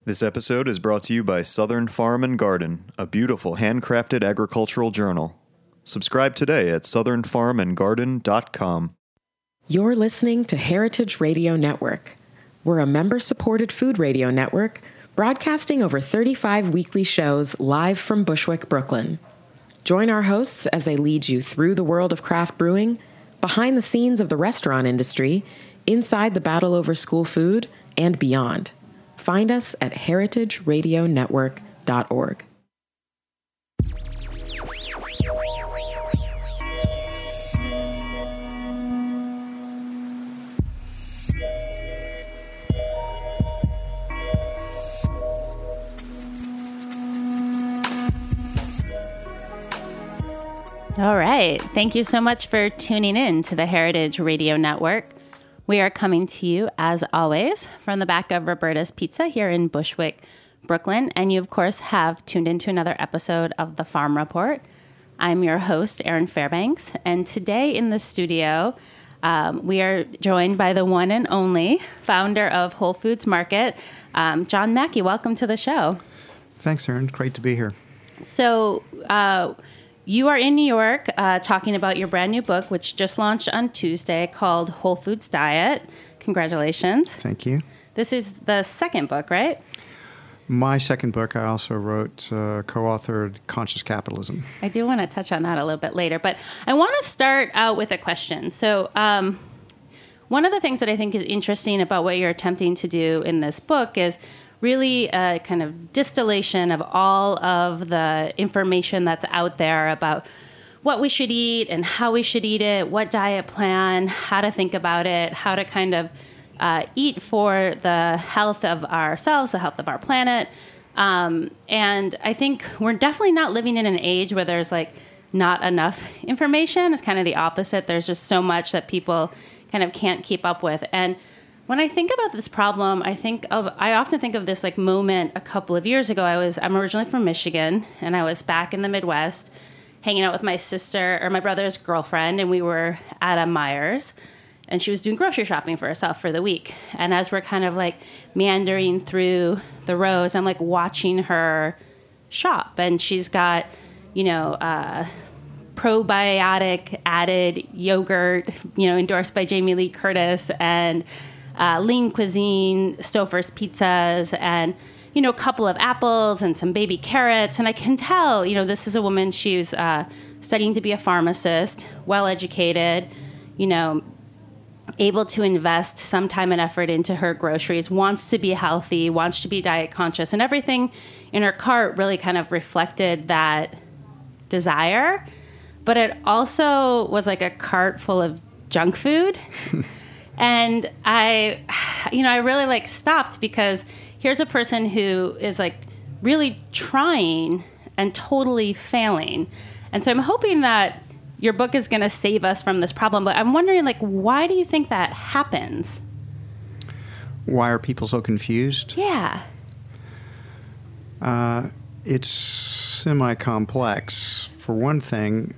This episode is brought to you by Southern Farm and Garden, a beautiful handcrafted agricultural journal. Subscribe today at southernfarmandgarden.com. You're listening to Heritage Radio Network. We're a member-supported food radio network broadcasting over 35 weekly shows live from Bushwick, Brooklyn. Join our hosts as they lead you through the world of craft brewing, behind the scenes of the restaurant industry, inside the battle over school food, and beyond. Find us at heritageradionetwork.org. All right. Thank you so much for tuning in to the Heritage Radio Network. We are coming to you, as always, from the back of Roberta's Pizza here in Bushwick, Brooklyn. And you, of course, have tuned into another episode of The Farm Report. I'm your host, Erin Fairbanks. And today in the studio, we are joined by the one and only founder of Whole Foods Market, John Mackey. Welcome to the show. Thanks, Erin. Great to be here. So, you are in New York talking about your brand new book, which just launched on Tuesday, called Whole Foods Diet. Congratulations. Thank you. This is the second book, right? My second book, I also wrote, co-authored Conscious Capitalism. I do want to touch on that a little bit later, but I want to start out with a question. So one of the things that I think is interesting about what you're attempting to do in this book is really a kind of distillation of all of the information that's out there about what we should eat and how we should eat it, what diet plan, how to think about it, how to kind of eat for the health of ourselves, the health of our planet. And I think we're definitely not living in an age where there's like not enough information. It's kind of the opposite. There's just so much that people kind of can't keep up with. And when I think about this problem, I often think of this like moment a couple of years ago. I'm originally from Michigan, and I was back in the Midwest hanging out with my sister or my brother's girlfriend, and we were at a Meijer's, and she was doing grocery shopping for herself for the week. And as we're kind of like meandering through the rows, I'm like watching her shop, and she's got, probiotic added yogurt, endorsed by Jamie Lee Curtis, and lean cuisine, Stouffer's pizzas, and, a couple of apples and some baby carrots. And I can tell, this is a woman, she's studying to be a pharmacist, well-educated, able to invest some time and effort into her groceries, wants to be healthy, wants to be diet conscious, and everything in her cart really kind of reflected that desire. But it also was like a cart full of junk food. And I really like stopped, because here's a person who is like really trying and totally failing. And so I'm hoping that your book is going to save us from this problem. But I'm wondering, like, why do you think that happens? Why are people so confused? Yeah. It's semi-complex. For one thing,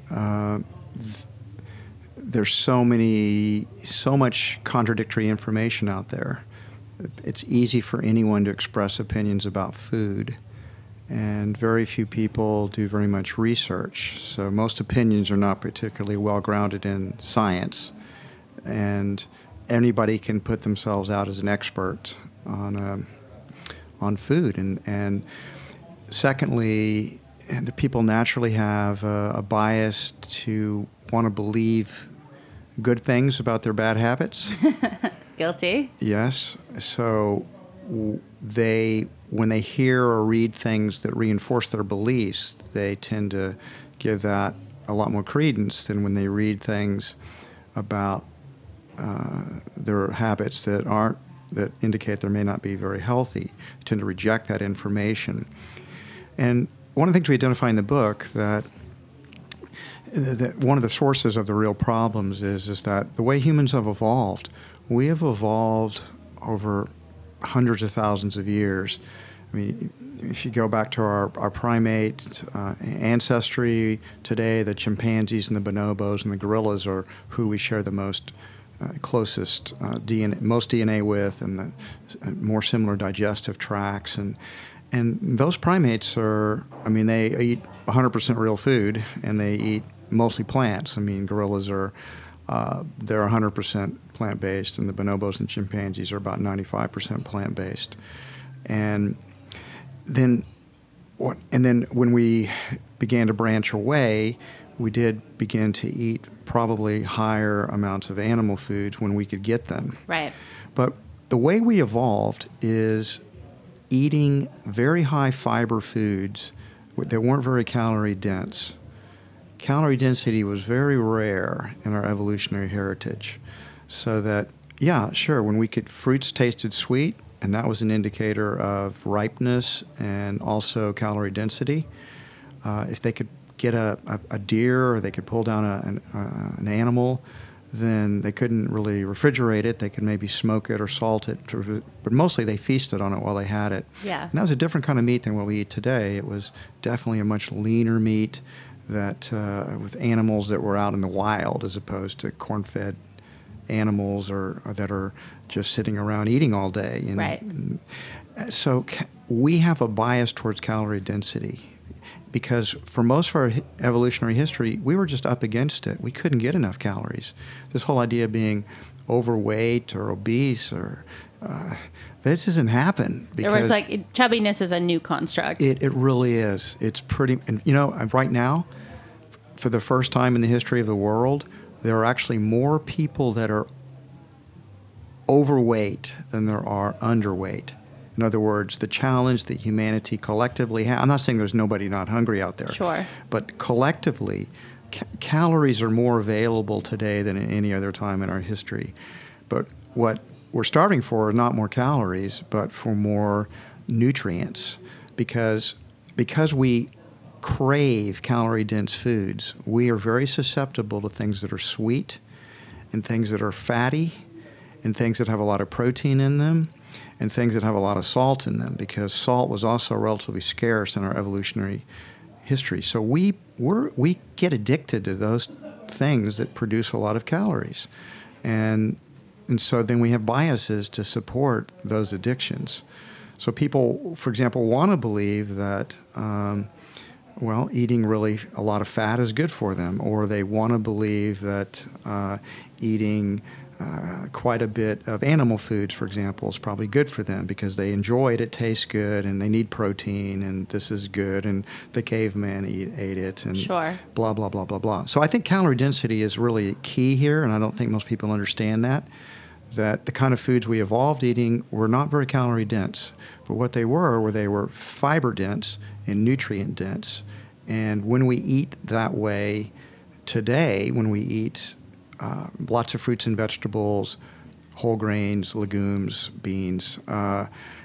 there's so much contradictory information out there. It's easy for anyone to express opinions about food, and very few people do very much research. So most opinions are not particularly well grounded in science, and anybody can put themselves out as an expert on food. And secondly, the people naturally have a bias to want to believe good things about their bad habits. Guilty. Yes. So when they hear or read things that reinforce their beliefs, they tend to give that a lot more credence than when they read things about their habits that indicate they may not be very healthy. They tend to reject that information. And one of the things we identify in the book that one of the sources of the real problems is that the way humans have evolved, we have evolved over hundreds of thousands of years. I mean, if you go back to our primate ancestry today, the chimpanzees and the bonobos and the gorillas are who we share the most closest DNA, most DNA with, and the more similar digestive tracts. And those primates are, they eat 100% real food, and they eat mostly plants. Gorillas are, they're 100% plant-based, and the bonobos and chimpanzees are about 95% plant-based. And then when we began to branch away, we did begin to eat probably higher amounts of animal foods when we could get them. Right. But the way we evolved is eating very high fiber foods that weren't very calorie dense. Calorie density was very rare in our evolutionary heritage. So that, yeah, sure, when fruits tasted sweet, and that was an indicator of ripeness and also calorie density. If they could get a deer, or they could pull down an animal, then they couldn't really refrigerate it. They could maybe smoke it or salt it, but mostly they feasted on it while they had it. Yeah. And that was a different kind of meat than what we eat today. It was definitely a much leaner meat that with animals that were out in the wild, as opposed to corn-fed animals or that are just sitting around eating all day. Right. So we have a bias towards calorie density, because for most of our evolutionary history, we were just up against it. We couldn't get enough calories. This whole idea of being overweight or obese, or this doesn't happen. There was chubbiness is a new construct. It really is. It's pretty, and right now, for the first time in the history of the world, there are actually more people that are overweight than there are underweight. In other words, the challenge that humanity collectively has, I'm not saying there's nobody not hungry out there. Sure. But collectively, calories are more available today than at any other time in our history. But what we're starting for are not more calories, but for more nutrients. Because we crave calorie-dense foods, we are very susceptible to things that are sweet and things that are fatty and things that have a lot of protein in them and things that have a lot of salt in them, because salt was also relatively scarce in our evolutionary history. So we get addicted to those things that produce a lot of calories. And so then we have biases to support those addictions. So people, for example, want to believe that eating really a lot of fat is good for them, or they want to believe that eating quite a bit of animal foods, for example, is probably good for them because they enjoy it, it tastes good, and they need protein, and this is good, and the caveman ate it, and sure. Blah, blah, blah, blah, blah. So I think calorie density is really key here, and I don't think most people understand that the kind of foods we evolved eating were not very calorie dense, but what they were fiber dense and nutrient dense. And when we eat that way today, when we eat lots of fruits and vegetables, whole grains, legumes, beans, that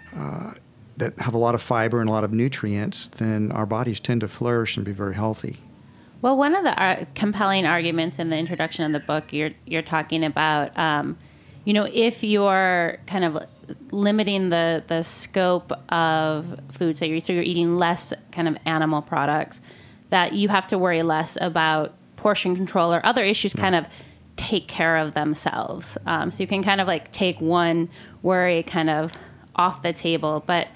have a lot of fiber and a lot of nutrients, then our bodies tend to flourish and be very healthy. Well, one of the compelling arguments in the introduction of the book, you're talking about, if you're kind of limiting the scope of foods that you're eating less kind of animal products, that you have to worry less about portion control or other issues kind of take care of themselves. So you can kind of take one worry kind of off the table. But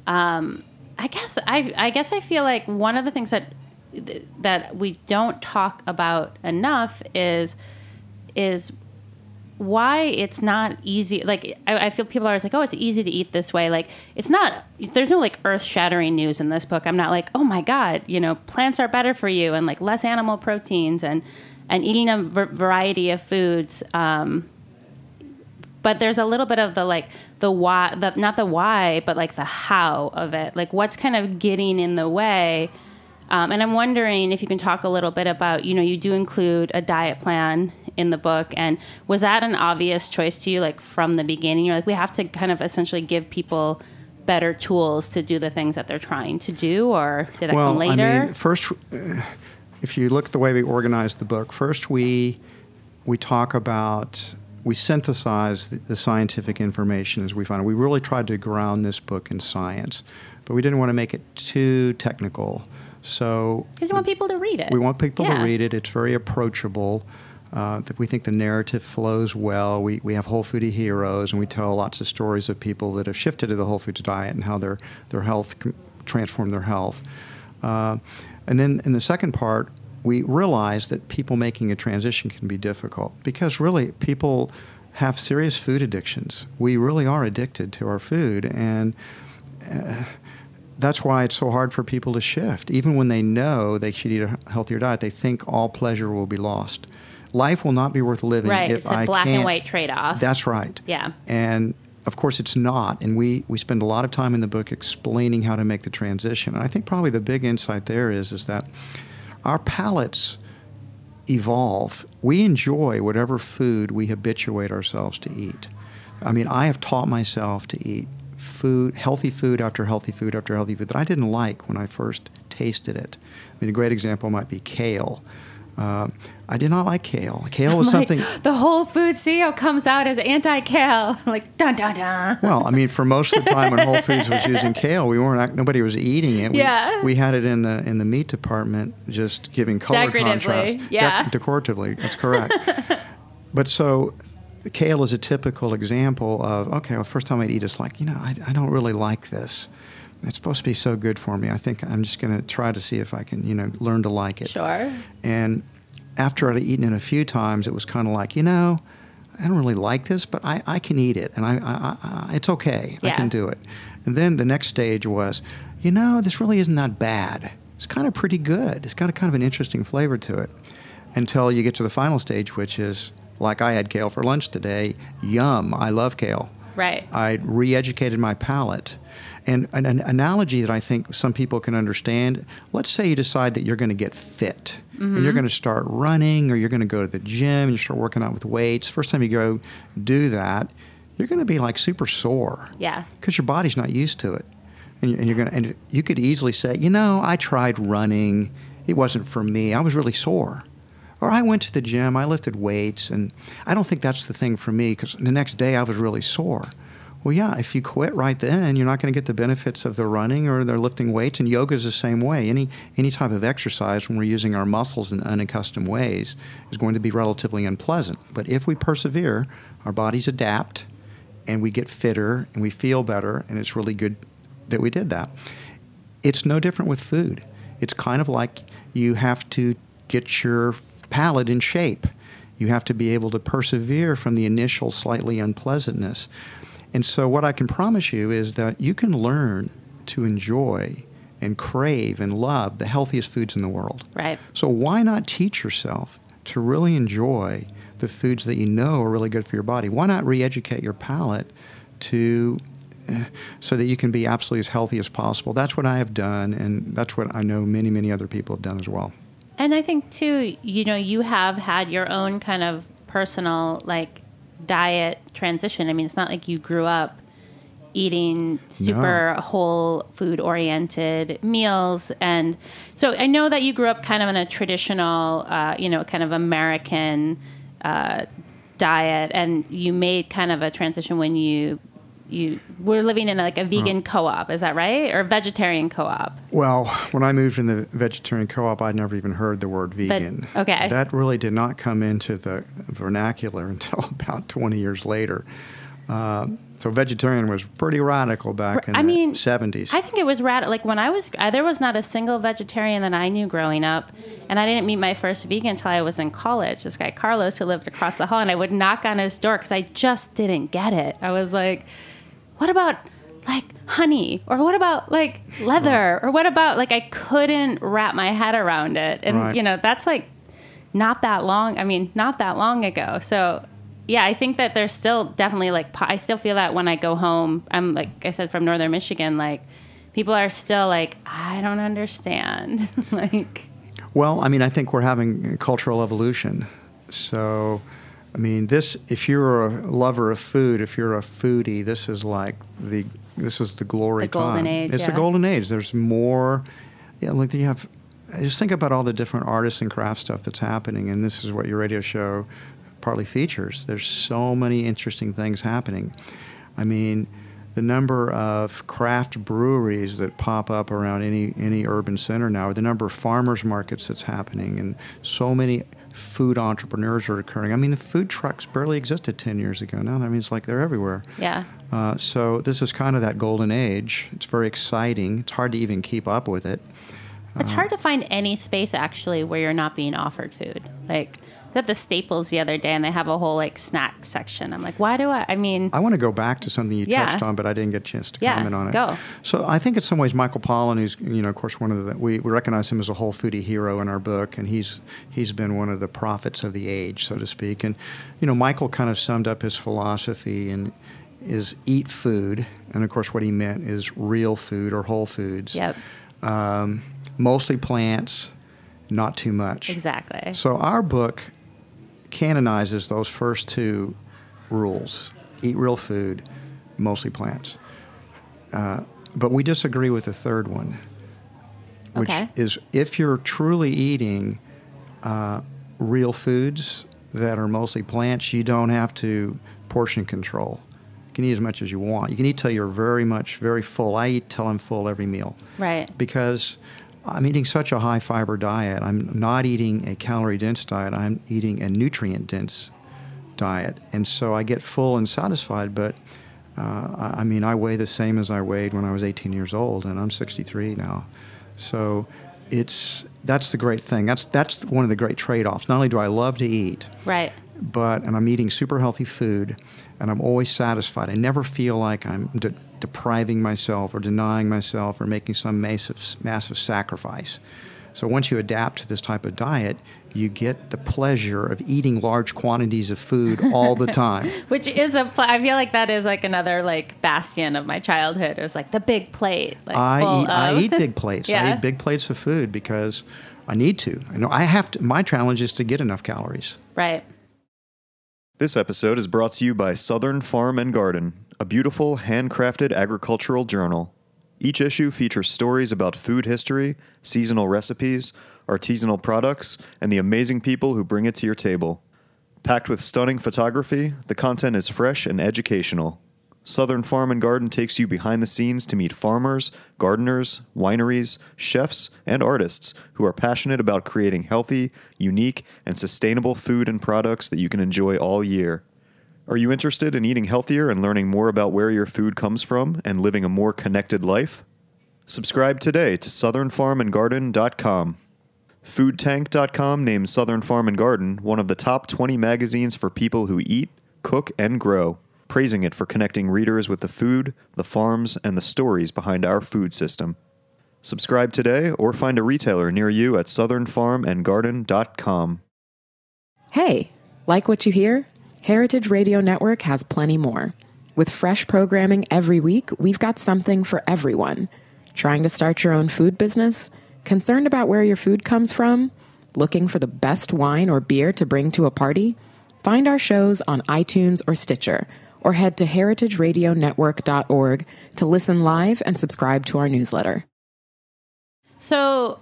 I guess I feel like one of the things that we don't talk about enough is why it's not easy. I feel people are always oh, it's easy to eat this way. It's not, there's no earth-shattering news in this book. I'm not oh my God, plants are better for you, and less animal proteins and eating a variety of foods. But there's a little bit of the why, not the why, but the how of it. What's kind of getting in the way. And I'm wondering if you can talk a little bit about, you do include a diet plan in the book. And was that an obvious choice to you, from the beginning? You're we have to kind of essentially give people better tools to do the things that they're trying to do, or did that come later? First, if you look at the way we organized the book, first we talk about, we synthesize the scientific information as we find it. We really tried to ground this book in science, but we didn't want to make it too technical. So, because you want people to read it. We want people to read it. It's very approachable. That we think the narrative flows well. We have whole foodie heroes, and we tell lots of stories of people that have shifted to the whole foods diet and how their health transformed their health. And then in the second part, we realize that people making a transition can be difficult because really people have serious food addictions. We really are addicted to our food, and that's why it's so hard for people to shift. Even when they know they should eat a healthier diet, they think all pleasure will be lost. Life will not be worth living right. if It's a I black can't. and white trade-off. That's right. Yeah. And of course it's not. And we spend a lot of time in the book explaining how to make the transition. And I think probably the big insight there is that our palates evolve. We enjoy whatever food we habituate ourselves to eat. I mean, I have taught myself to eat food, healthy food after healthy food after healthy food that I didn't like when I first tasted it. I mean, a great example might be kale. I did not like kale. Kale was something. The whole food CEO comes out as anti-kale. Like, dun, dun, dun. Well, I mean, for most of the time when Whole Foods was using kale, nobody was eating it. We had it in the meat department, just giving color contrast. Decoratively, that's correct. But so, kale is a typical example of, okay, well, first time I'd eat, it's like, I don't really like this. It's supposed to be so good for me. I think I'm just going to try to see if I can, learn to like it. Sure. And after I'd eaten it a few times, it was kind of like, I don't really like this, but I can eat it, and I it's okay. Yeah. I can do it. And then the next stage was, this really isn't that bad. It's kind of pretty good. It's got a kind of an interesting flavor to it. Until you get to the final stage, which is, like I had kale for lunch today. Yum, I love kale. Right. I re-educated my palate. And an analogy that I think some people can understand, let's say you decide that you're going to get fit. Mm-hmm. And you're going to start running, or you're going to go to the gym and you start working out with weights. First time you go do that, you're going to be like super sore. Yeah. Because your body's not used to it. And you could easily say, I tried running. It wasn't for me. I was really sore. Or I went to the gym, I lifted weights, and I don't think that's the thing for me because the next day I was really sore. Well, yeah, if you quit right then, you're not going to get the benefits of the running or the lifting weights, and yoga is the same way. Any type of exercise when we're using our muscles in unaccustomed ways is going to be relatively unpleasant. But if we persevere, our bodies adapt, and we get fitter, and we feel better, and it's really good that we did that. It's no different with food. It's kind of like you have to get your palate in shape. You have to be able to persevere from the initial slightly unpleasantness. And so what I can promise you is that you can learn to enjoy and crave and love the healthiest foods in the world. Right. So why not teach yourself to really enjoy the foods that you know are really good for your body? Why not re-educate your palate so that you can be absolutely as healthy as possible? That's what I have done, and that's what I know many, many other people have done as well. And I think, too, you have had your own kind of personal, diet transition. I mean, it's not like you grew up eating super whole food-oriented meals. And so I know that you grew up kind of in a traditional, kind of American diet, and you made kind of a transition when you were living in a vegan co-op, is that right? Or vegetarian co-op? Well, when I moved in the vegetarian co-op, I'd never even heard the word vegan. Okay. That really did not come into the vernacular until about 20 years later. So vegetarian was pretty radical back in the 70s. I think it was radical. Like when there was not a single vegetarian that I knew growing up, and I didn't meet my first vegan until I was in college. This guy, Carlos, who lived across the hall, and I would knock on his door because I just didn't get it. I was like, what about honey? Or what about leather? Or what about I couldn't wrap my head around it. And that's not that long ago. So yeah, I think that there's still definitely I still feel that when I go home. I'm like I said, from northern Michigan, people are still I don't understand. Well, I think we're having cultural evolution. So if you're a lover of food, if you're a foodie, this is the glory time. The golden age. It's the golden age. There's more. Yeah, you have. Just think about all the different artists and craft stuff that's happening, and this is what your radio show partly features. There's so many interesting things happening. The number of craft breweries that pop up around any urban center now, or the number of farmers markets that's happening, and so many food entrepreneurs are occurring. I mean, the food trucks barely existed 10 years ago now. I mean, it's like they're everywhere. Yeah. So this is kind of that golden age. It's very exciting. It's hard to even keep up with it. It's hard to find any space, actually, where you're not being offered food. Like, I was at the Staples the other day, and they have a whole, like, snack section. I'm like, why do I mean... I want to go back to something you touched on, but I didn't get a chance to comment on it. Go. So I think in some ways Michael Pollan, who's, of course, one of the... We recognize him as a whole foodie hero in our book, and he's been one of the prophets of the age, so to speak. And, Michael kind of summed up his philosophy and is eat food. And, of course, what he meant is real food or whole foods. Yep. Mostly plants, not too much. Exactly. So our book canonizes those first two rules: eat real food, mostly plants. But we disagree with the third one, which is if you're truly eating real foods that are mostly plants, you don't have to portion control. You can eat as much as you want. You can eat till you're very full. I eat till I'm full every meal. Right. Because I'm eating such a high fiber diet. I'm not eating a calorie-dense diet. I'm eating a nutrient-dense diet. And so I get full and satisfied, but I weigh the same as I weighed when I was 18 years old, and I'm 63 now. So that's the great thing. That's one of the great trade-offs. Not only do I love to eat, right, and I'm eating super healthy food, and I'm always satisfied. I never feel like I'm depriving myself or denying myself or making some massive sacrifice. So once you adapt to this type of diet, you get the pleasure of eating large quantities of food all the time. Which is I feel like that is like another like bastion of my childhood. It was like the big plate. Like I eat big plates. Yeah. I eat big plates of food because I need to. I have to. My challenge is to get enough calories. Right. This episode is brought to you by Southern Farm and Garden, a beautiful, handcrafted agricultural journal. Each issue features stories about food history, seasonal recipes, artisanal products, and the amazing people who bring it to your table. Packed with stunning photography, the content is fresh and educational. Southern Farm and Garden takes you behind the scenes to meet farmers, gardeners, wineries, chefs, and artists who are passionate about creating healthy, unique, and sustainable food and products that you can enjoy all year. Are you interested in eating healthier and learning more about where your food comes from and living a more connected life? Subscribe today to southernfarmandgarden.com. Foodtank.com named Southern Farm and Garden one of the top 20 magazines for people who eat, cook, and grow, praising it for connecting readers with the food, the farms, and the stories behind our food system. Subscribe today or find a retailer near you at southernfarmandgarden.com. Hey, like what you hear? Heritage Radio Network has plenty more. With fresh programming every week, we've got something for everyone. Trying to start your own food business? Concerned about where your food comes from? Looking for the best wine or beer to bring to a party? Find our shows on iTunes or Stitcher, or head to heritageradionetwork.org to listen live and subscribe to our newsletter. So,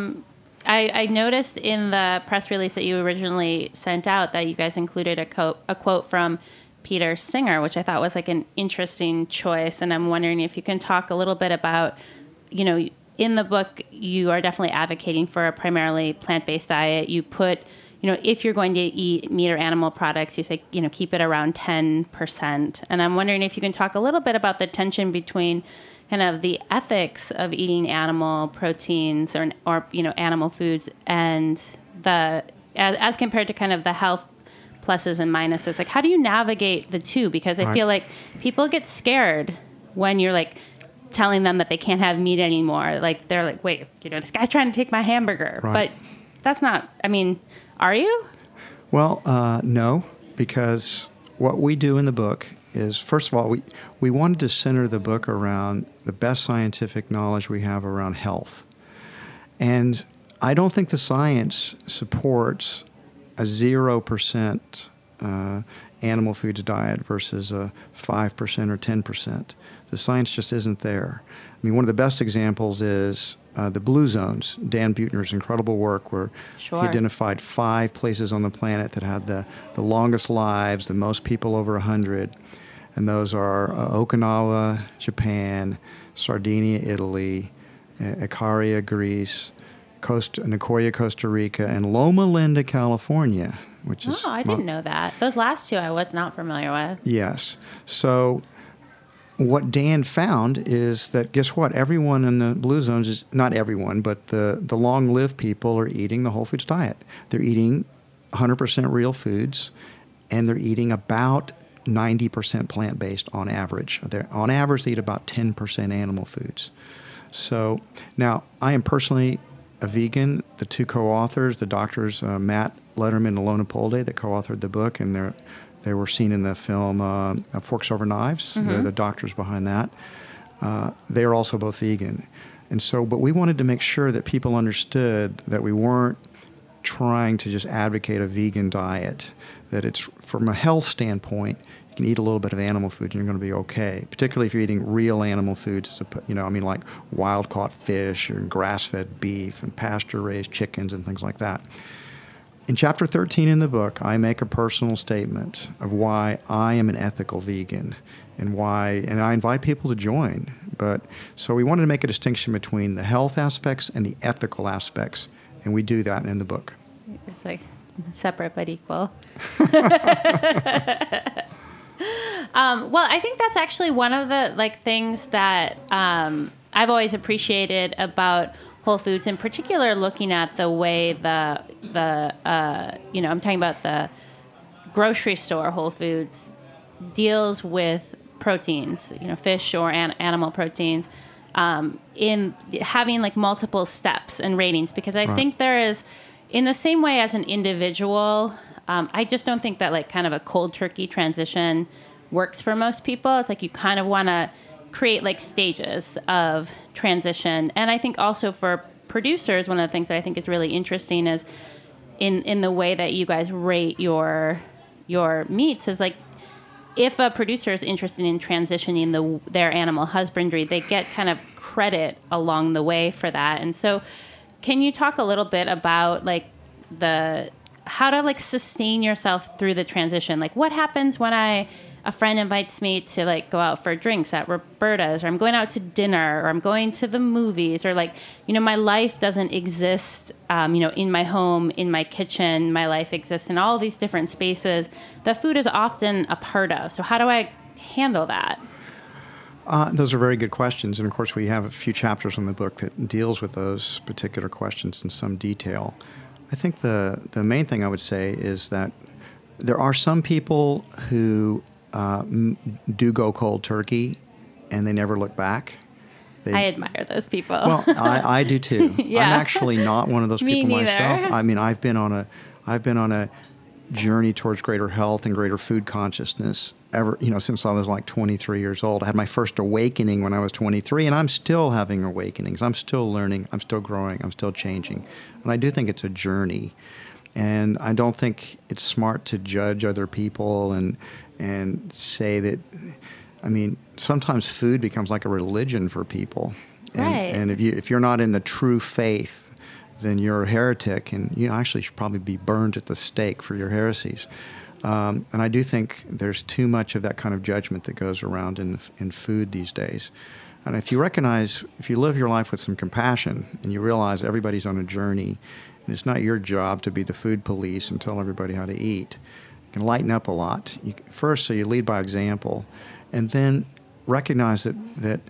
I noticed in the press release that you originally sent out that you guys included a quote from Peter Singer, which I thought was like an interesting choice. And I'm wondering if you can talk a little bit about, in the book, you are definitely advocating for a primarily plant-based diet. You put, if you're going to eat meat or animal products, you say, keep it around 10%. And I'm wondering if you can talk a little bit about the tension between kind of the ethics of eating animal proteins or animal foods and as compared to kind of the health pluses and minuses. Like, how do you navigate the two? Because I feel like people get scared when you're like telling them that they can't have meat anymore. Like, they're like, wait, this guy's trying to take my hamburger. Right. But that's not, are you? Well, no, because what we do in the book is, first of all, we wanted to center the book around the best scientific knowledge we have around health. And I don't think the science supports a 0% animal foods diet versus a 5% or 10%. The science just isn't there. One of the best examples is the Blue Zones, Dan Buettner's incredible work where he identified 5 places on the planet that had the longest lives, the most people over 100. And those are Okinawa, Japan, Sardinia, Italy, Icaria, Greece, Nicoya, Costa Rica, and Loma Linda, California, which is... I didn't know that. Those last two I was not familiar with. Yes. So what Dan found is that, guess what? Everyone in the blue zones is, not everyone, but the long-lived people are eating the whole foods diet. They're eating 100% real foods, and they're eating about 90% plant-based on average. On average, they eat about 10% animal foods. So now, I am personally a vegan. The two co-authors, the doctors Matt Letterman and Ilona Polde, that co-authored the book, and they were seen in the film Forks Over Knives. They're the doctors behind that. They are also both vegan. And so, but we wanted to make sure that people understood that we weren't trying to just advocate a vegan diet, that it's, from a health standpoint, you can eat a little bit of animal food and you're going to be okay, particularly if you're eating real animal foods, like wild-caught fish and grass-fed beef and pasture-raised chickens and things like that. In Chapter 13 in the book, I make a personal statement of why I am an ethical vegan and I invite people to join. So we wanted to make a distinction between the health aspects and the ethical aspects, and we do that in the book. It's like separate but equal. Well, I think that's actually one of the things that I've always appreciated about Whole Foods, in particular, looking at the way I'm talking about the grocery store Whole Foods deals with proteins, fish or animal proteins, in having multiple steps and ratings, because I think there is, in the same way as an individual, I just don't think that kind of a cold turkey transition works for most people. It's you kind of want to create stages of transition. And I think also for producers, one of the things that I think is really interesting is in the way that you guys rate your meats is if a producer is interested in transitioning their animal husbandry, they get kind of credit along the way for that. And so can you talk a little bit about how to sustain yourself through the transition? What happens when a friend invites me to go out for drinks at Roberta's, or I'm going out to dinner, or I'm going to the movies, or my life doesn't exist, in my home, in my kitchen. My life exists in all these different spaces that food is often a part of. So how do I handle that? Those are very good questions. And of course, we have a few chapters in the book that deals with those particular questions in some detail. I think the main thing I would say is that there are some people who do go cold turkey, and they never look back. I admire those people. Well, I do too. Yeah. I'm actually not one of those Me people neither. myself. I mean, I've been on a journey towards greater health and greater food consciousness since I was 23 years old. I had my first awakening when I was 23, and I'm still having awakenings. I'm still learning. I'm still growing. I'm still changing. And I do think it's a journey. And I don't think it's smart to judge other people and say that, sometimes food becomes like a religion for people. Right. And if you're not in the true faith, then you're a heretic, and you actually should probably be burned at the stake for your heresies. And I do think there's too much of that kind of judgment that goes around in food these days. And if you live your life with some compassion, and you realize everybody's on a journey, and it's not your job to be the food police and tell everybody how to eat, you can lighten up a lot. So you lead by example, and then recognize that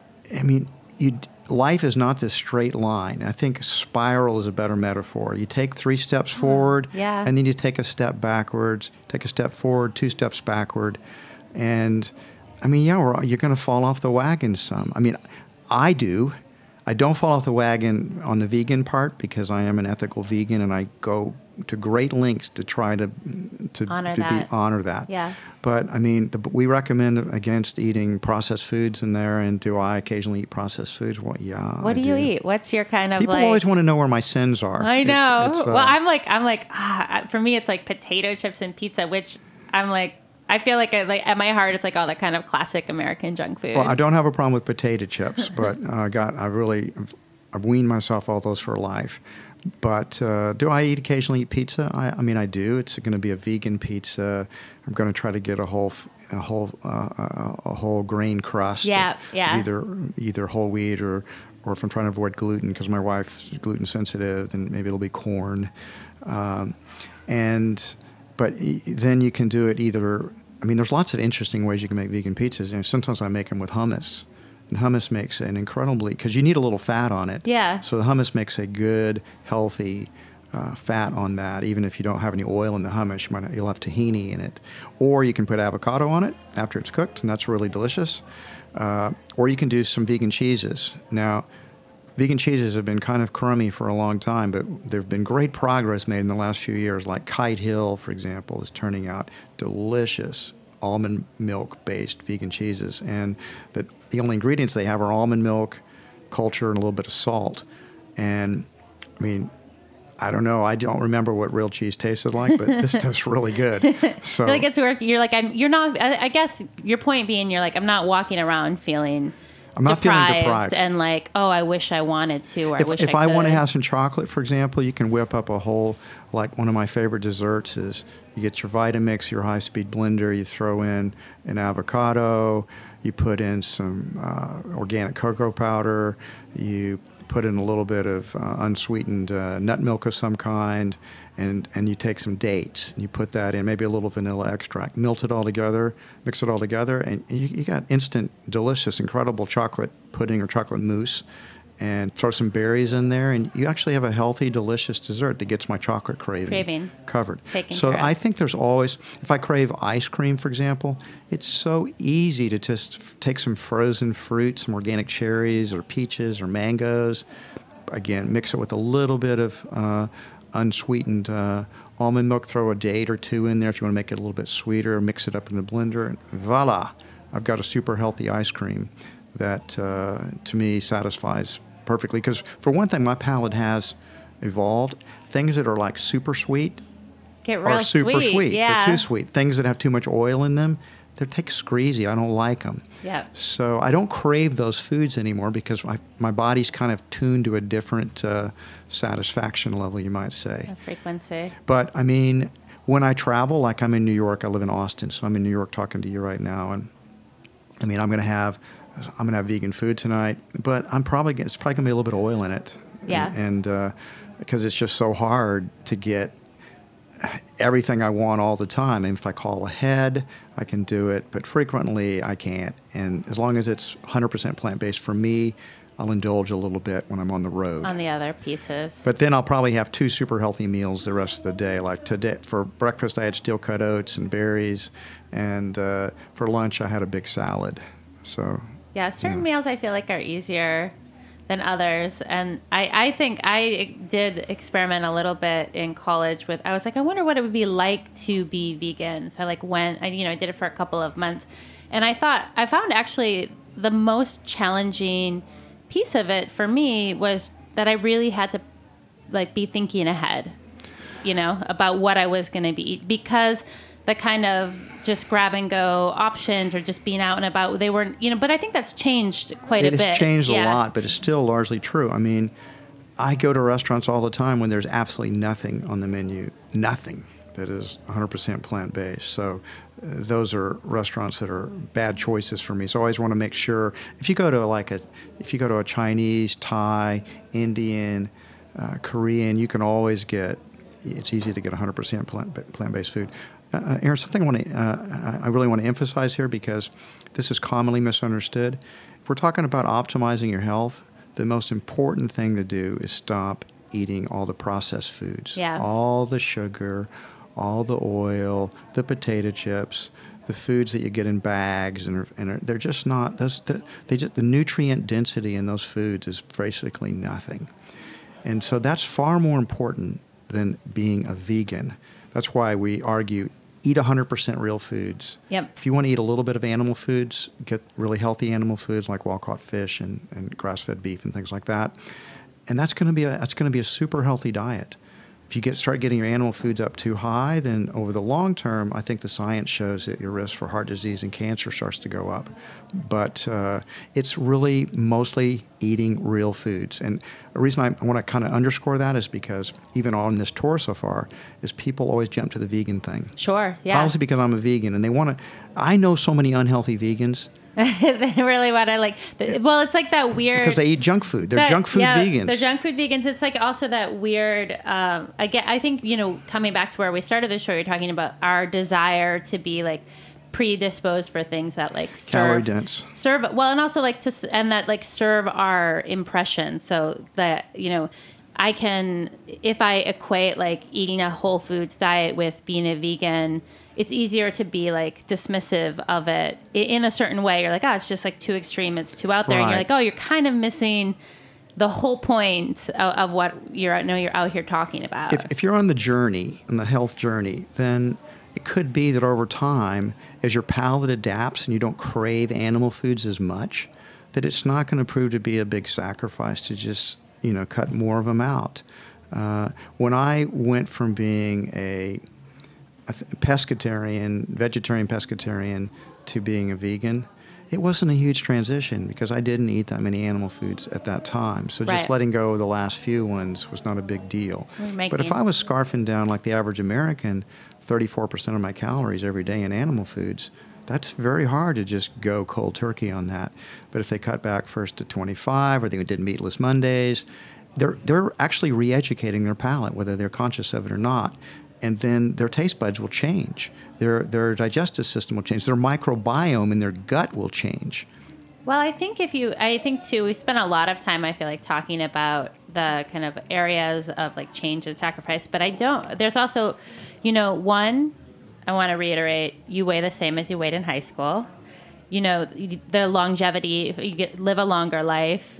life is not this straight line. I think spiral is a better metaphor. You take 3 steps forward, and then you take a step backwards, take a step forward, 2 steps backward, and you're going to fall off the wagon some. I do. I don't fall off the wagon on the vegan part because I am an ethical vegan, and I go to great lengths to try to honor that. Yeah. But we recommend against eating processed foods in there. And do I occasionally eat processed foods? Well, yeah. What do you eat? What's your kind of People always want to know where my sins are. I know. For me, it's potato chips and pizza, which I feel at my heart, it's all that kind of classic American junk food. Well, I don't have a problem with potato chips, but I've weaned myself all those for life. But do I occasionally eat pizza? I do. It's going to be a vegan pizza. I'm going to try to get a whole whole grain crust. Yeah. Either whole wheat or or if I'm trying to avoid gluten because my wife's gluten sensitive, then maybe it'll be corn. But then you can do it either. I mean, there's lots of interesting ways you can make vegan pizzas. And sometimes I make them with hummus. And hummus makes an incredibly, because you need a little fat on it. Yeah. So the hummus makes a good, healthy fat on that. Even if you don't have any oil in the hummus, you'll have tahini in it. Or you can put avocado on it after it's cooked, and that's really delicious. Or you can do some vegan cheeses. Now, vegan cheeses have been kind of crummy for a long time, but there have been great progress made in the last few years. Like Kite Hill, for example, is turning out delicious almond milk-based vegan cheeses. And the only ingredients they have are almond milk, culture, and a little bit of salt. And, I mean, I don't know. I don't remember what real cheese tasted like, but this tastes really good. So, like it's work. You're like, you're not, I guess your point being, you're like, I'm not walking around feeling I'm not feeling deprived. And like, oh, I wish I wanted to, or I wish I could. If I want to have some chocolate, for example, you can whip up a whole, like one of my favorite desserts is you get your Vitamix, your high-speed blender, you throw in an avocado, you put in some organic cocoa powder, you put in a little bit of unsweetened nut milk of some kind, and you take some dates, and you put that in, maybe a little vanilla extract, melt it all together, mix it all together, and you got instant, delicious, incredible chocolate pudding or chocolate mousse, and throw some berries in there, and you actually have a healthy, delicious dessert that gets my chocolate craving covered. So I think there's always, if I crave ice cream, for example, it's so easy to just take some frozen fruit, some organic cherries or peaches or mangoes, again, mix it with a little bit of unsweetened almond milk, throw a date or two in there if you want to make it a little bit sweeter, mix it up in the blender, and voila, I've got a super healthy ice cream that, to me, satisfies perfectly. Because, for one thing, my palate has evolved. Things that are like super sweet are super sweet. Yeah. They're too sweet. Things that have too much oil in them, they take squeezy. I don't like them. Yeah. So I don't crave those foods anymore because my body's kind of tuned to a different satisfaction level, you might say. A frequency. But, I mean, when I travel, like I'm in New York, I live in Austin, so I'm in New York talking to you right now, and, I mean, I'm going to have vegan food tonight, but it's probably going to be a little bit of oil in it. Yeah. And because it's just so hard to get everything I want all the time. And if I call ahead, I can do it, but frequently I can't. And as long as it's 100% plant-based for me, I'll indulge a little bit when I'm on the road. On the other pieces. But then I'll probably have 2 super healthy meals the rest of the day. Like today, for breakfast, I had steel-cut oats and berries, and for lunch, I had a big salad. So yeah, certain meals I feel like are easier than others. And I think I did experiment a little bit in college with, I was like, I wonder what it would be like to be vegan. So I did it for a couple of months. And I found actually the most challenging piece of it for me was that I really had to like be thinking ahead, about what I was going to be, because the kind of just grab and go options or just being out and about, they weren't, but I think that's changed quite a bit. It's changed a lot, but it's still largely true. I mean, I go to restaurants all the time when there's absolutely nothing on the menu, nothing that is 100% plant-based. So those are restaurants that are bad choices for me. So I always want to make sure, if you go to a Chinese, Thai, Indian, Korean, you can always it's easy to get 100% plant-based food. Aaron, something I really want to emphasize here, because this is commonly misunderstood. If we're talking about optimizing your health, the most important thing to do is stop eating all the processed foods. Yeah. All the sugar, all the oil, the potato chips, the foods that you get in bags, and they're just not, the nutrient density in those foods is basically nothing. And so that's far more important than being a vegan. That's why we argue, eat 100% real foods. Yep. If you want to eat a little bit of animal foods, get really healthy animal foods like wild-caught fish and grass-fed beef and things like that. And that's going to be a super healthy diet. If you start getting your animal foods up too high, then over the long term, I think the science shows that your risk for heart disease and cancer starts to go up. But it's really mostly eating real foods. And the reason I want to kind of underscore that is because even on this tour so far, is people always jump to the vegan thing. Sure, yeah. Probably because I'm a vegan, and they want to. I know so many unhealthy vegans They really want to like. Well, it's like that weird because they eat junk food. They're junk food vegans. They're junk food vegans. It's like also that weird. Again, I think coming back to where we started the show, you're talking about our desire to be like predisposed for things that like calorie dense serve well, and also like that like serve our impression. So that I can, if I equate like eating a whole foods diet with being a vegan, it's easier to be like dismissive of it in a certain way. You're like, it's just like too extreme. It's too out there. Right. And you're like, you're kind of missing the whole point of what you're out here talking about. If you're on the journey, on the health journey, then it could be that over time, as your palate adapts and you don't crave animal foods as much, that it's not going to prove to be a big sacrifice to just cut more of them out. When I went from being a vegetarian pescatarian, to being a vegan, it wasn't a huge transition because I didn't eat that many animal foods at that time. So just letting go of the last few ones was not a big deal. But if I was scarfing down like the average American, 34% of my calories every day in animal foods, that's very hard to just go cold turkey on that. But if they cut back first to 25, or they did meatless Mondays, they're actually re-educating their palate, whether they're conscious of it or not. And then their taste buds will change. Their digestive system will change. Their microbiome in their gut will change. Well, I think too, we spent a lot of time, I feel like, talking about the kind of areas of like change and sacrifice, but there's also, one, I want to reiterate, you weigh the same as you weighed in high school. The longevity, you live a longer life.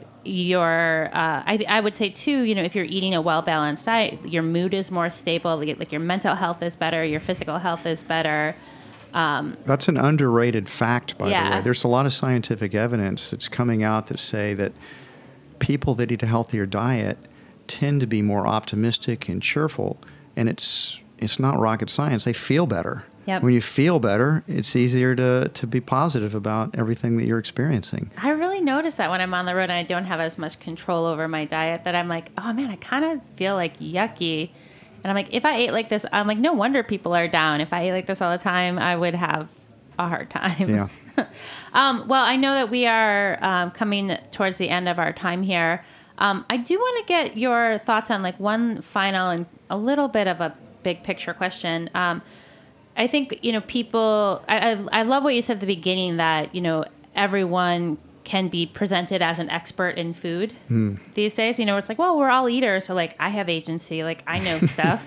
I would say too, if you're eating a well-balanced diet, your mood is more stable, like your mental health is better, your physical health is better. That's an underrated fact, by the way. There's a lot of scientific evidence that's coming out that say that people that eat a healthier diet tend to be more optimistic and cheerful, and it's not rocket science. They feel better. Yep. When you feel better, it's easier to be positive about everything that you're experiencing. I really notice that when I'm on the road and I don't have as much control over my diet, that I'm like, oh man, I kind of feel like yucky. And I'm like, if I ate like this, I'm like, no wonder people are down. If I ate like this all the time, I would have a hard time. Yeah. Well, I know that we are coming towards the end of our time here. I do want to get your thoughts on like one final and a little bit of a big picture question. I think, people, I love what you said at the beginning that, everyone can be presented as an expert in food these days. It's like, well, we're all eaters. So like I have agency, like I know stuff.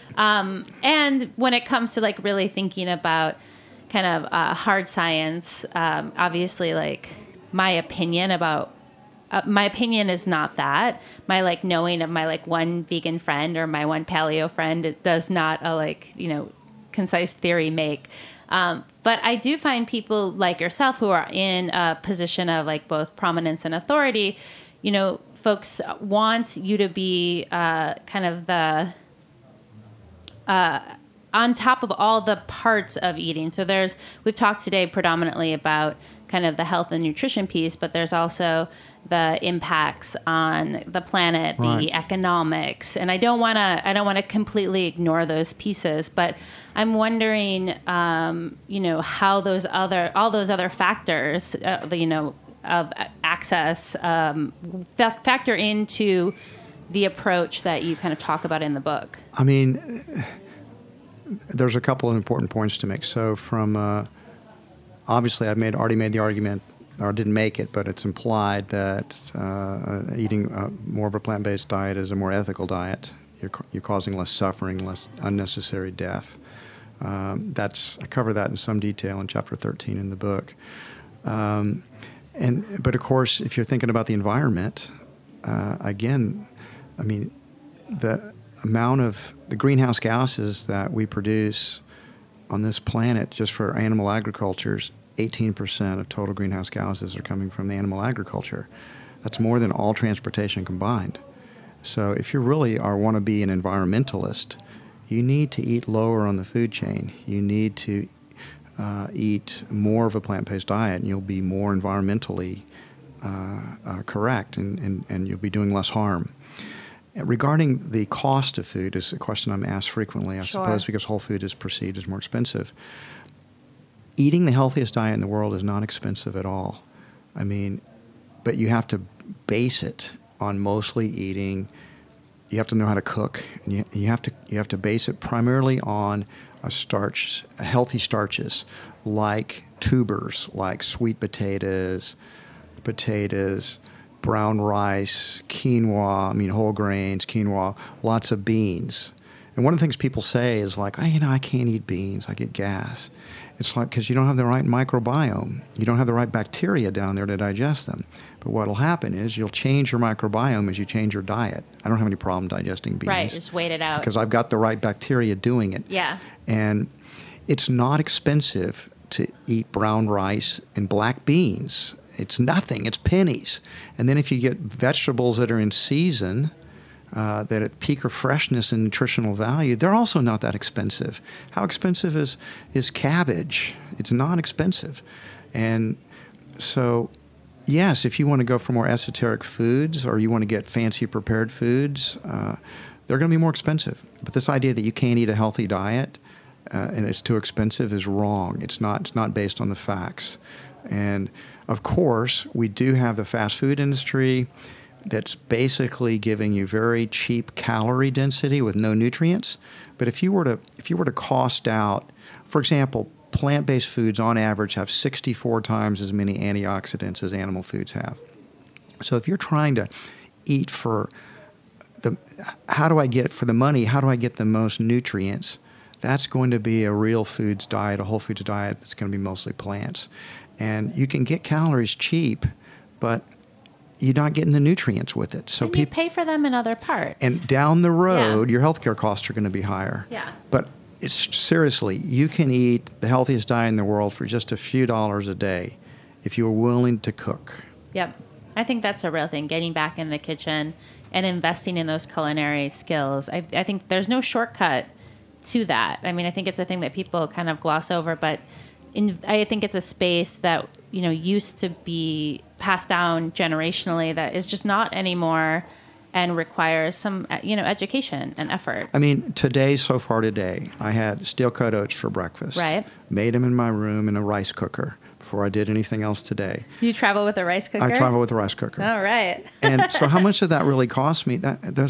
And when it comes to like really thinking about kind of hard science, obviously like my opinion is not that. My like knowing of my like one vegan friend or my one paleo friend, it does not concise theory make. But I do find people like yourself who are in a position of like both prominence and authority, folks want you to be kind of the on top of all the parts of eating. So we've talked today predominantly about kind of the health and nutrition piece, but there's also the impacts on the planet, the economics, and I don't want to completely ignore those pieces, but I'm wondering, how all those other factors, of access, factor into the approach that you kind of talk about in the book. I mean, there's a couple of important points to make. So from obviously, I've already made the argument, or didn't make it, but it's implied that eating more of a plant-based diet is a more ethical diet. You're causing less suffering, less unnecessary death. I cover that in some detail in chapter 13 in the book. But of course, if you're thinking about the environment, again, I mean, the amount of the greenhouse gases that we produce on this planet just for animal agriculture's 18% of total greenhouse gases are coming from the animal agriculture. That's more than all transportation combined. So if you really want to be an environmentalist, you need to eat lower on the food chain. You need to eat more of a plant-based diet, and you'll be more environmentally correct, and you'll be doing less harm. Regarding the cost of food is a question I'm asked frequently, I suppose, because whole food is perceived as more expensive. eating the healthiest diet in the world is not expensive at all. I mean, but you have to base it on mostly eating. You have to know how to cook, and you have to base it primarily on healthy starches like tubers, like sweet potatoes, brown rice, quinoa, whole grains, quinoa, lots of beans. And one of the things people say is like, I can't eat beans, I get gas. It's like because you don't have the right microbiome. You don't have the right bacteria down there to digest them. But what will happen is you'll change your microbiome as you change your diet. I don't have any problem digesting beans. Right, just wait it out. Because I've got the right bacteria doing it. Yeah. And it's not expensive to eat brown rice and black beans. It's nothing. It's pennies. And then if you get vegetables that are in season, that at peak of freshness and nutritional value, they're also not that expensive. How expensive is cabbage? It's not expensive. And so, yes, if you want to go for more esoteric foods or you want to get fancy prepared foods, they're going to be more expensive. But this idea that you can't eat a healthy diet and it's too expensive is wrong. It's not based on the facts. And of course, we do have the fast food industry that's basically giving you very cheap calorie density with no nutrients. But if you were to cost out, for example, plant-based foods on average have 64 times as many antioxidants as animal foods have. So if you're trying to eat for how do I get the most nutrients? That's going to be a real foods diet, a whole foods diet that's going to be mostly plants. And you can get calories cheap, but you're not getting the nutrients with it. So and you pay for them in other parts. And down the road, your healthcare costs are going to be higher. Yeah. But seriously, you can eat the healthiest diet in the world for just a few dollars a day if you're willing to cook. Yep. I think that's a real thing, getting back in the kitchen and investing in those culinary skills. I think there's no shortcut to that. I mean, I think it's a thing that people kind of gloss over, but I think it's a space that, used to be passed down generationally that is just not anymore and requires some, education and effort. I mean, so far today, I had steel-cut oats for breakfast. Right. Made them in my room in a rice cooker before I did anything else today. You travel with a rice cooker? I travel with a rice cooker. All right. And so how much did that really cost me?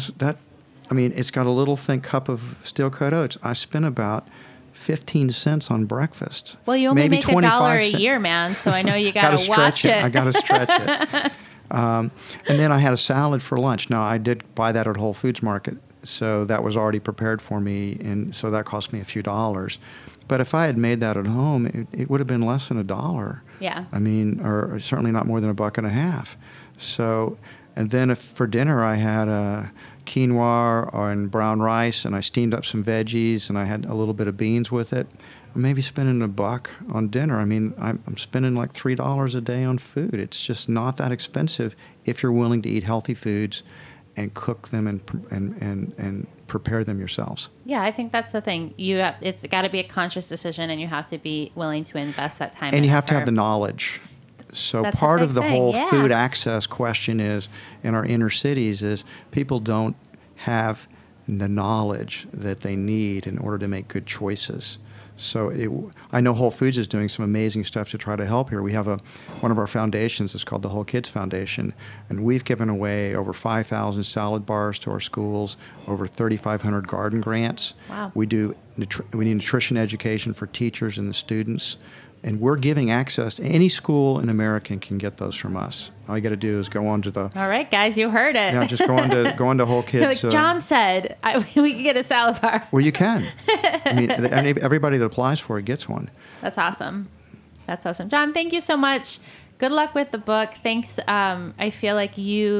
It's got a little thin cup of steel-cut oats. I spent about 15 cents on breakfast. Well, you only maybe make $1 a year, man, so I know you got to watch it. I got to stretch it. And then I had a salad for lunch. Now, I did buy that at Whole Foods Market, so that was already prepared for me, and so that cost me a few dollars. But if I had made that at home, it would have been less than $1. Yeah. I mean, or certainly not more than $1.50. So, and then for dinner, I had a quinoa and brown rice, and I steamed up some veggies, and I had a little bit of beans with it. Maybe spending $1 on dinner. I mean, I'm spending like $3 a day on food. It's just not that expensive if you're willing to eat healthy foods and cook them and prepare them yourselves. Yeah, I think that's the thing. It's got to be a conscious decision, and you have to be willing to invest that time. And you have to have the knowledge. So that's part of the whole yeah. food access question is in our inner cities is people don't have the knowledge that they need in order to make good choices. So I know Whole Foods is doing some amazing stuff to try to help here. We have one of our foundations is called the Whole Kids Foundation, and we've given away over 5,000 salad bars to our schools, over 3,500 garden grants. Wow. We need nutrition education for teachers and the students. And we're giving access to any school in America can get those from us. All you got to do is go on to the. All right, guys, you heard it. Yeah, just go on to Whole Kids. Like John said, we can get a salad bar. Well, you can. I mean, everybody that applies for it gets one. That's awesome. That's awesome, John. Thank you so much. Good luck with the book. Thanks. I feel like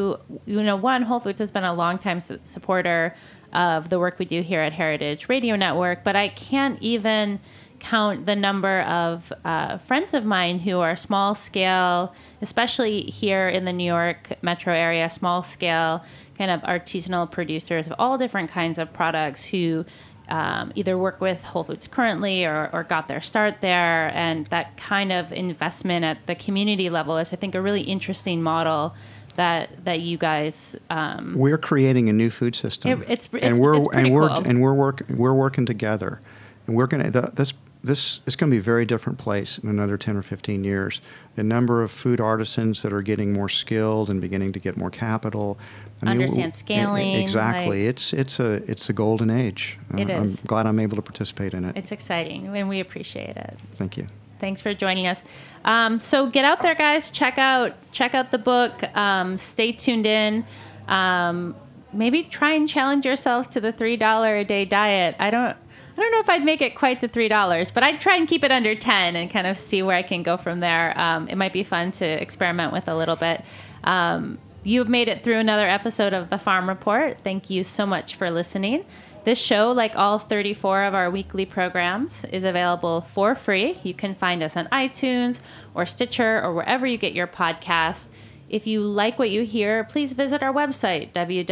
Whole Foods has been a longtime supporter of the work we do here at Heritage Radio Network, but I can't even count the number of friends of mine who are small scale, especially here in the New York metro area, small scale kind of artisanal producers of all different kinds of products who either work with Whole Foods currently or got their start there. And that kind of investment at the community level is, I think, a really interesting model that you guys we're creating a new food system. It's pretty cool. We're working together, and we're going to this is going to be a very different place in another 10 or 15 years. The number of food artisans that are getting more skilled and beginning to get more capital. Understand scaling. Exactly. It's the golden age. It is. I'm glad I'm able to participate in it. It's exciting, and we appreciate it. Thank you. Thanks for joining us. So get out there, guys. Check out the book. Stay tuned in. Maybe try and challenge yourself to the $3 a day diet. I don't know if I'd make it quite to $3, but I'd try and keep it under 10 and kind of see where I can go from there. It might be fun to experiment with a little bit. You've made it through another episode of The Farm Report. Thank you so much for listening. This show, like all 34 of our weekly programs, is available for free. You can find us on iTunes or Stitcher or wherever you get your podcasts. If you like what you hear, please visit our website,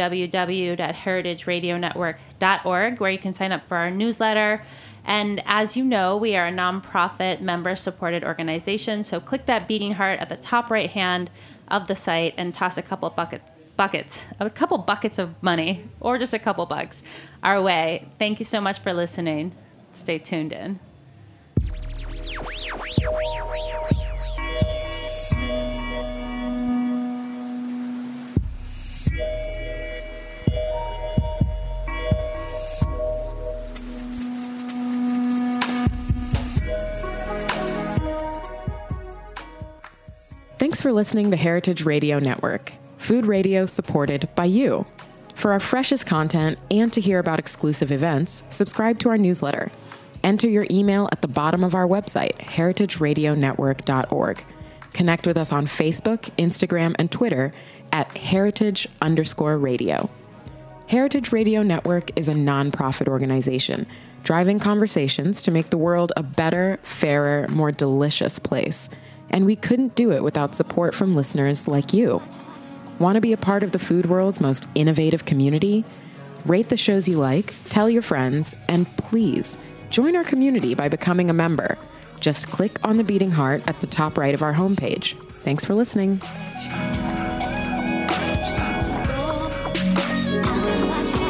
www.heritageradionetwork.org, where you can sign up for our newsletter. And as you know, we are a nonprofit, member-supported organization, so click that beating heart at the top right hand of the site and toss a couple buckets of money, or just a couple bucks, our way. Thank you so much for listening. Stay tuned in. Thanks for listening to Heritage Radio Network, food radio supported by you. For our freshest content and to hear about exclusive events, subscribe to our newsletter. Enter your email at the bottom of our website, heritageradionetwork.org. Connect with us on Facebook, Instagram, and Twitter at heritage_radio. Heritage Radio Network is a nonprofit organization driving conversations to make the world a better, fairer, more delicious place. And we couldn't do it without support from listeners like you. Want to be a part of the food world's most innovative community? Rate the shows you like, tell your friends, and please join our community by becoming a member. Just click on the beating heart at the top right of our homepage. Thanks for listening.